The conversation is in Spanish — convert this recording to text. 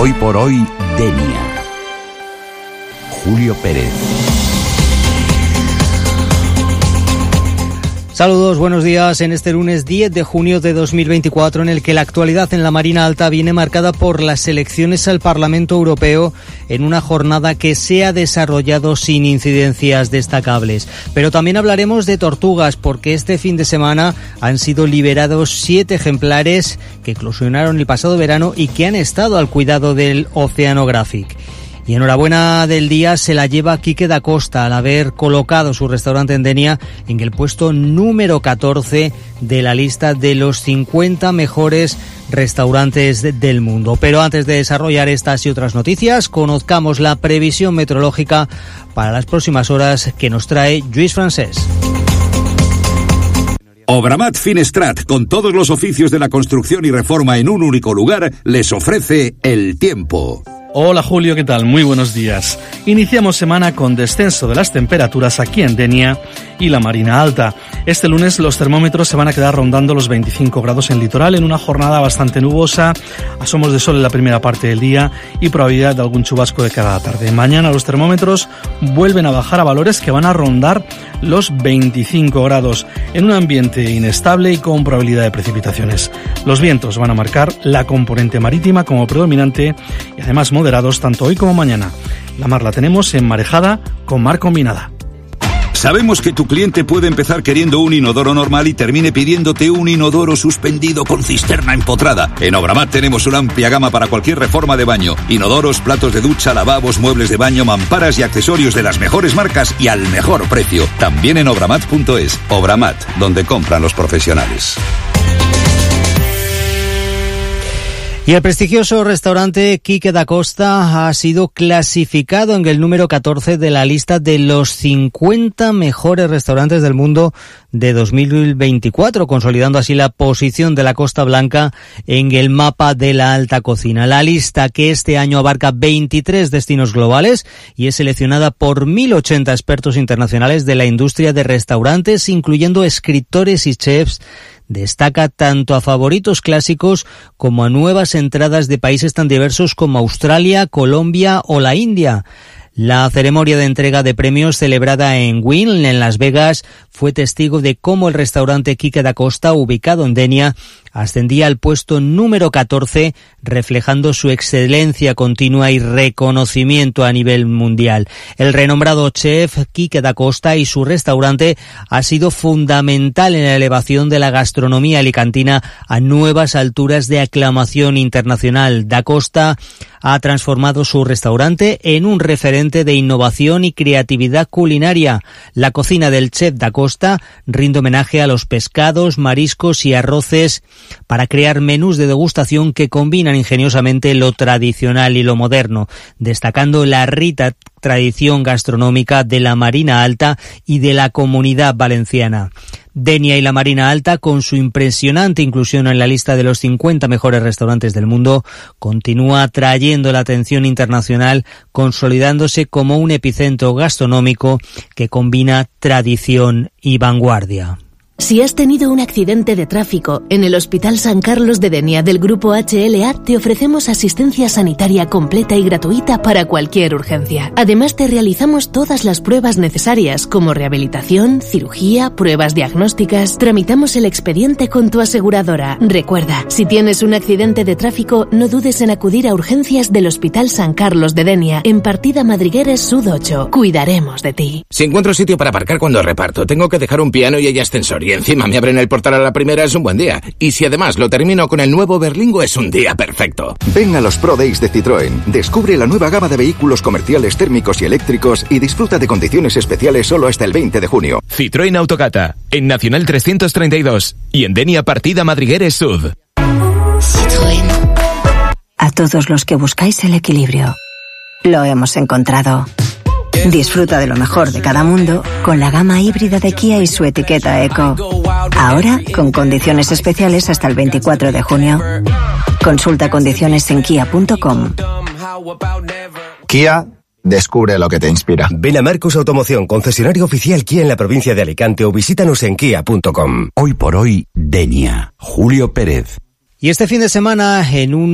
Hoy por hoy, Denia. Julio Pérez. Saludos, buenos días en este lunes 10 de junio de 2024 en el que la actualidad en la Marina Alta viene marcada por las elecciones al Parlamento Europeo en una jornada que se ha desarrollado sin incidencias destacables. Pero también hablaremos de tortugas porque este fin de semana han sido liberados 7 ejemplares que eclosionaron el pasado verano y que han estado al cuidado del Oceanographic. Y enhorabuena del día se la lleva Quique da Costa al haber colocado su restaurante en Denia en el puesto número 14 de la lista de los 50 mejores restaurantes del mundo. Pero antes de desarrollar estas y otras noticias, conozcamos la previsión meteorológica para las próximas horas que nos trae Lluís Francés. Obramat Finestrat, con todos los oficios de la construcción y reforma en un único lugar, les ofrece el tiempo. Hola Julio, ¿qué tal? Muy buenos días. Iniciamos semana con descenso de las temperaturas aquí en Denia y la Marina Alta. Este lunes los termómetros se van a quedar rondando los 25 grados en litoral en una jornada bastante nubosa, asomos de sol en la primera parte del día y probabilidad de algún chubasco de cara a la tarde. Mañana los termómetros vuelven a bajar a valores que van a rondar los 25 grados en un ambiente inestable y con probabilidad de precipitaciones. Los vientos van a marcar la componente marítima como predominante y además moderados tanto hoy como mañana. La mar la tenemos en marejada con mar combinada. Sabemos que tu cliente puede empezar queriendo un inodoro normal y termine pidiéndote un inodoro suspendido con cisterna empotrada. En Obramat tenemos una amplia gama para cualquier reforma de baño. Inodoros, platos de ducha, lavabos, muebles de baño, mamparas y accesorios de las mejores marcas y al mejor precio. También en obramat.es. Obramat, donde compran los profesionales. Y el prestigioso restaurante Quique da Costa ha sido clasificado en el número 14 de la lista de los 50 mejores restaurantes del mundo de 2024, consolidando así la posición de la Costa Blanca en el mapa de la alta cocina. La lista, que este año abarca 23 destinos globales y es seleccionada por 1.080 expertos internacionales de la industria de restaurantes, incluyendo escritores y chefs, destaca tanto a favoritos clásicos como a nuevas entradas de países tan diversos como Australia, Colombia o la India. La ceremonia de entrega de premios celebrada en Wynn, en Las Vegas, fue testigo de cómo el restaurante Quique da Costa, ubicado en Denia, ascendía al puesto número 14, reflejando su excelencia continua y reconocimiento a nivel mundial. El renombrado chef Quique da Costa y su restaurante ha sido fundamental en la elevación de la gastronomía alicantina a nuevas alturas de aclamación internacional. Da Costa ha transformado su restaurante en un referente de innovación y creatividad culinaria. La cocina del chef da Costa rinde homenaje a los pescados, mariscos y arroces para crear menús de degustación que combinan ingeniosamente lo tradicional y lo moderno, destacando la rica tradición gastronómica de la Marina Alta y de la Comunidad Valenciana. Denia y la Marina Alta, con su impresionante inclusión en la lista de los 50 mejores restaurantes del mundo, continúa atrayendo la atención internacional, consolidándose como un epicentro gastronómico que combina tradición y vanguardia. Si has tenido un accidente de tráfico, en el Hospital San Carlos de Denia del Grupo HLA te ofrecemos asistencia sanitaria completa y gratuita para cualquier urgencia. Además te realizamos todas las pruebas necesarias como rehabilitación, cirugía, pruebas diagnósticas. Tramitamos el expediente con tu aseguradora. Recuerda, si tienes un accidente de tráfico, no dudes en acudir a urgencias del Hospital San Carlos de Denia, en Partida Madrigueres Sud 8. Cuidaremos de ti. Si encuentro sitio para aparcar cuando reparto, tengo que dejar un piano y hay ascensor y encima me abren el portal a la primera, es un buen día. Y si además lo termino con el nuevo Berlingo, es un día perfecto. Ven a los Pro Days de Citroën. Descubre la nueva gama de vehículos comerciales térmicos y eléctricos y disfruta de condiciones especiales solo hasta el 20 de junio. Citroën Autocata, en Nacional 332 y en Denia Partida Madrigueres Sud. Citroën. A todos los que buscáis el equilibrio, lo hemos encontrado. Disfruta de lo mejor de cada mundo con la gama híbrida de Kia y su etiqueta Eco. Ahora con condiciones especiales hasta el 24 de junio. Consulta condiciones en kia.com. Kia, descubre lo que te inspira. Ven a Marcos Automoción, concesionario oficial Kia en la provincia de Alicante, o visítanos en kia.com. Hoy por hoy, Denia. Julio Pérez. Y este fin de semana, en un